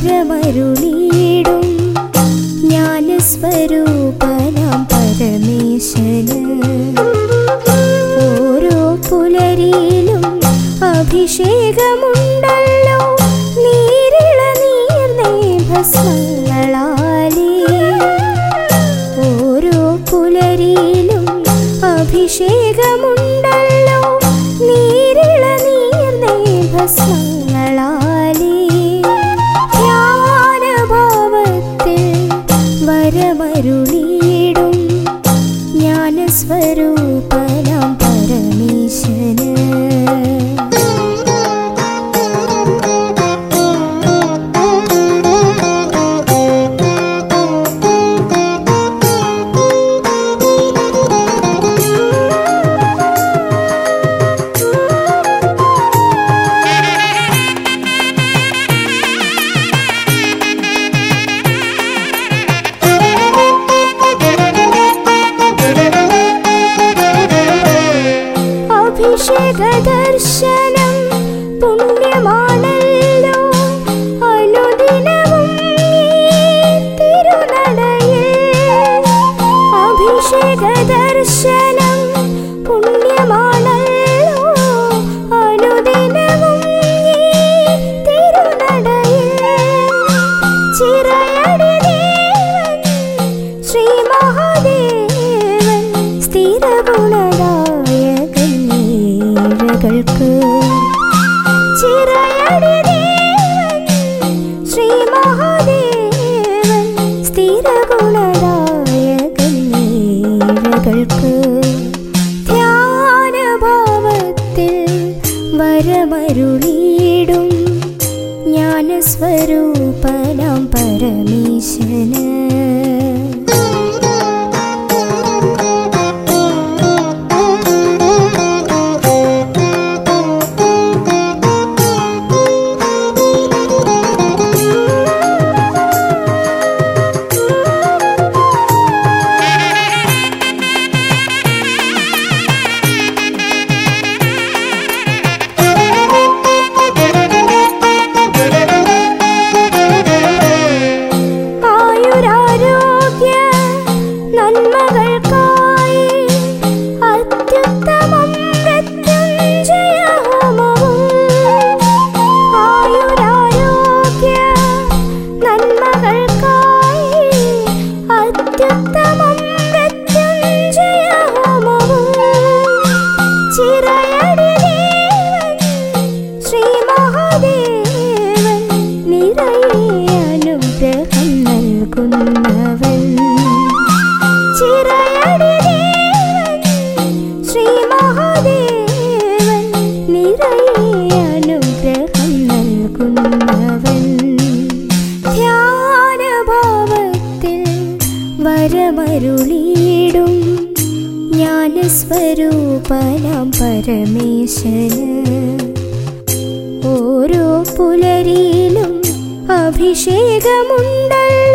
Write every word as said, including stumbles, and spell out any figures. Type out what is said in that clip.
വരമരുളിയിടും ജ്ഞാനസ്വരൂപനാം പരമേശന് ഓരോ പുലരിയിലും അഭിഷേകമുണ്ടല്ലോ നീരിള നീർന്നേ ഭസ്മങ്ങളാലേ ഓരോ പുലരിയിലും അഭിഷേകമുണ്ടല്ലോ നീരിള നീർന്നേ ഭസ്മങ്ങളാലേ ധ്യാനഭാവത്തിൽ വരമരുളിയിടും ജ്ഞാനസ്വരൂപനാം പരമേശന് അഭിഷേകദർശനം പുണ്യമാണല്ലോ അനുദിനവും തിരുനടയിൽ അഭിഷേകദർശനം പുണ്യമാണല്ലോ അനുദിനവും തിരുനടയിൽ ചിറയടി ദേവൻ ശ്രീ മഹാദേവൻ സ്ഥിരഗുണദായകൻ ചിറയടി ദേവൻ ശ്രീ മഹാദേവൻ സ്ഥിരഗുണദായകൻ നീഴകൾക്ക് ധ്യാനഭാവത്തിൽ വരമരുളിയിടും ജ്ഞാനസ്വരൂപനാം പരമേശന് വരമരുളിയിടും ജ്ഞാനസ്വരൂപനാം പരമേശന് ഓരോ പുലരിയിലും അഭിഷേകമുണ്ടല്ലോ